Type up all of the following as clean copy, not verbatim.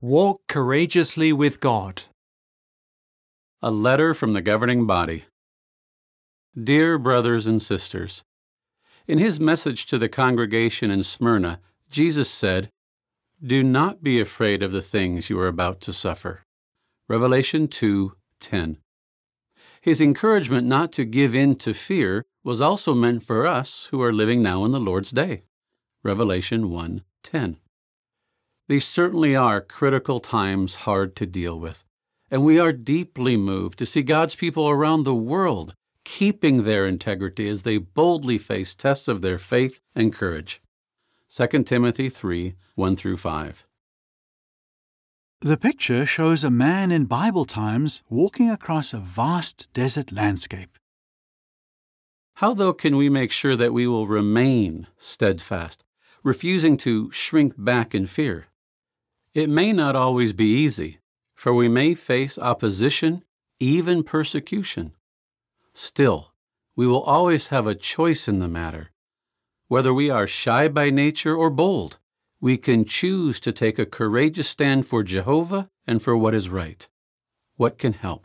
Walk courageously with God. A letter from the governing body. Dear brothers and sisters, in his message to the congregation in Smyrna, Jesus said, "Do not be afraid of the things you are about to suffer." Revelation 2:10. His encouragement not to give in to fear was also meant for us who are living now in the Lord's day. Revelation 1:10. These certainly are critical times hard to deal with, and we are deeply moved to see God's people around the world keeping their integrity as they boldly face tests of their faith and courage. 2 Timothy 3:1-5. The picture shows a man in Bible times walking across a vast desert landscape. How, though, can we make sure that we will remain steadfast, refusing to shrink back in fear? It may not always be easy, for we may face opposition, even persecution. Still, we will always have a choice in the matter. Whether we are shy by nature or bold, we can choose to take a courageous stand for Jehovah and for what is right. What can help?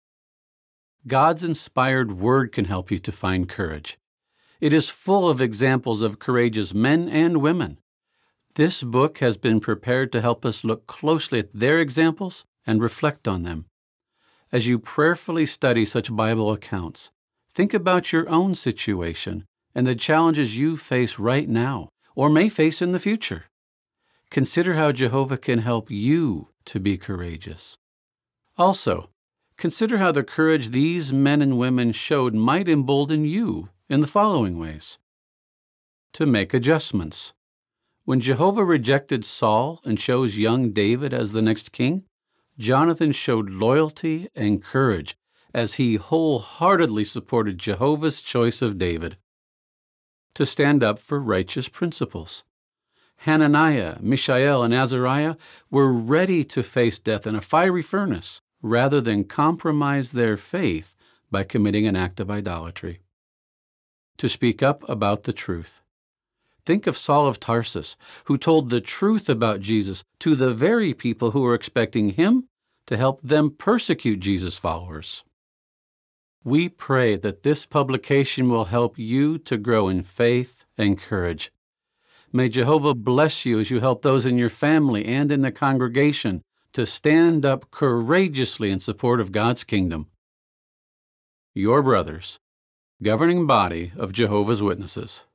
God's inspired word can help you to find courage. It is full of examples of courageous men and women. This book has been prepared to help us look closely at their examples and reflect on them. As you prayerfully study such Bible accounts, think about your own situation and the challenges you face right now or may face in the future. Consider how Jehovah can help you to be courageous. Also, consider how the courage these men and women showed might embolden you in the following ways. To make adjustments. When Jehovah rejected Saul and chose young David as the next king, Jonathan showed loyalty and courage as he wholeheartedly supported Jehovah's choice of David. To stand up for righteous principles. Hananiah, Mishael, and Azariah were ready to face death in a fiery furnace rather than compromise their faith by committing an act of idolatry. To speak up about the truth. Think of Saul of Tarsus, who told the truth about Jesus to the very people who were expecting him to help them persecute Jesus' followers. We pray that this publication will help you to grow in faith and courage. May Jehovah bless you as you help those in your family and in the congregation to stand up courageously in support of God's kingdom. Your brothers, governing body of Jehovah's Witnesses.